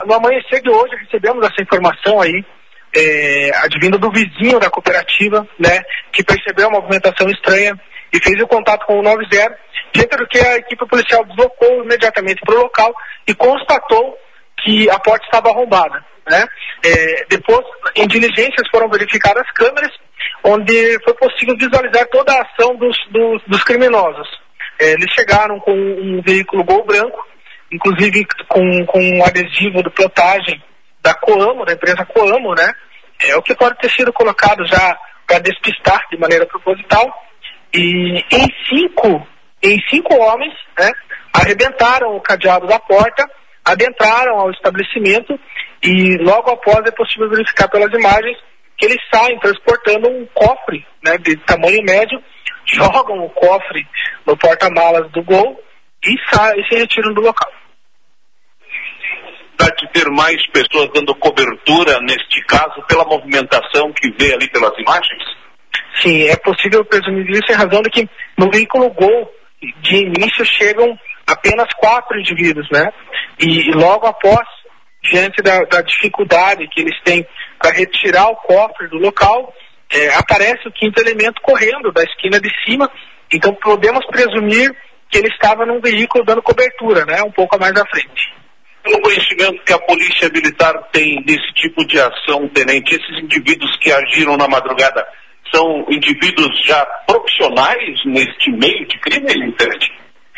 no amanhecer de hoje recebemos essa informação aí, advinda do vizinho da cooperativa, né, que percebeu uma movimentação estranha e fez o contato com o 90, diante do que a equipe policial deslocou imediatamente para o local e constatou que a porta estava arrombada, né. Depois, em diligências, foram verificadas as câmeras, onde foi possível visualizar toda a ação dos criminosos. Eles chegaram com um veículo Gol branco, inclusive com um adesivo de plotagem da Coamo, da empresa Coamo, né? O que pode ter sido colocado já para despistar de maneira proposital. E em cinco homens, né, arrebentaram o cadeado da porta, adentraram ao estabelecimento e logo após é possível verificar pelas imagens que eles saem transportando um cofre, né, de tamanho médio, jogam o cofre no porta-malas do Gol e se retiram do local. De ter mais pessoas dando cobertura neste caso pela movimentação que vê ali pelas imagens? Sim, é possível presumir isso em razão de que no veículo Gol de início chegam apenas 4 indivíduos, né? E logo após, diante da dificuldade que eles têm para retirar o cofre do local, aparece o 5º elemento correndo da esquina de cima. Então podemos presumir que ele estava num veículo dando cobertura, né? Um pouco mais à frente. Pelo conhecimento que a Polícia Militar tem desse tipo de ação, tenente, esses indivíduos que agiram na madrugada são indivíduos já profissionais neste meio de crime, tenente?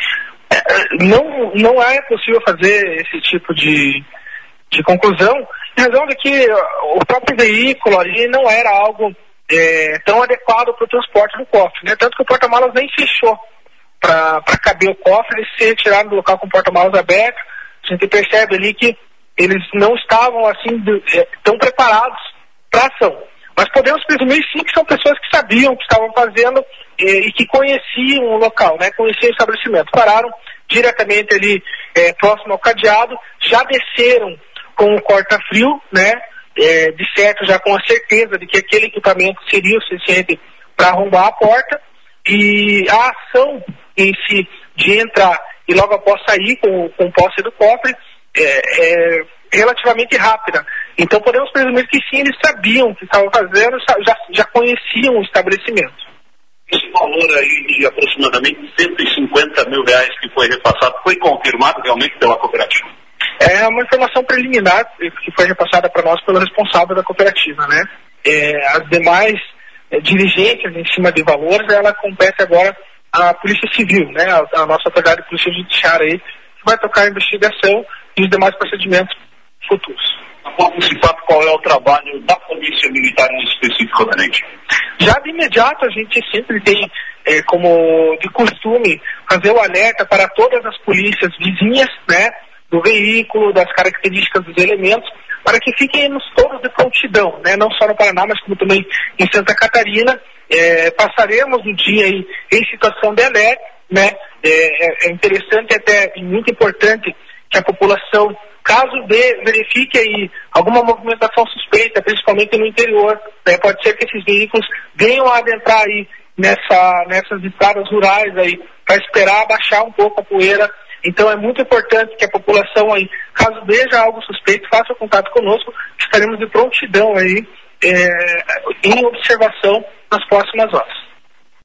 Não é possível fazer esse tipo de conclusão, em razão de que o próprio veículo ali não era algo tão adequado para o transporte do cofre, né? Tanto que o porta-malas nem fechou para caber o cofre e ser retirado do local com o porta-malas aberto. A gente percebe ali que eles não estavam assim tão preparados para a ação. Mas podemos presumir sim que são pessoas que sabiam o que estavam fazendo e que conheciam o local, né? Conheciam o estabelecimento. Pararam diretamente ali próximo ao cadeado, já desceram com o corta-frio, né? De certo, já com a certeza de que aquele equipamento seria o suficiente para arrombar a porta. E a ação em si de entrar e logo após sair com posse do cofre é relativamente rápida. Então podemos presumir que sim, eles sabiam o que estavam fazendo, já conheciam o estabelecimento. Esse valor aí de aproximadamente R$150 mil que foi repassado, foi confirmado realmente pela cooperativa? É uma informação preliminar que foi repassada para nós pelo responsável da cooperativa, né? As demais diligências em cima de valores, ela compete agora à Polícia Civil, né? A nossa autoridade de Polícia Judiciária aí, que vai tocar a investigação e os demais procedimentos futuros. Após esse fato, qual é o trabalho da Polícia Militar em específico, tenente? Já de imediato a gente sempre tem como de costume fazer o alerta para todas as polícias vizinhas, né? Do veículo, das características dos elementos, para que fiquem todos de prontidão, né? Não só no Paraná, mas como também em Santa Catarina. Passaremos o dia aí em situação de alerta, né? É interessante até e muito importante que a população, caso verifique aí alguma movimentação suspeita, principalmente no interior, né? Pode ser que esses veículos venham a adentrar aí nessas estradas rurais aí, para esperar abaixar um pouco a poeira. Então é muito importante que a população aí, caso veja algo suspeito, faça contato conosco, estaremos de prontidão aí em observação nas próximas horas.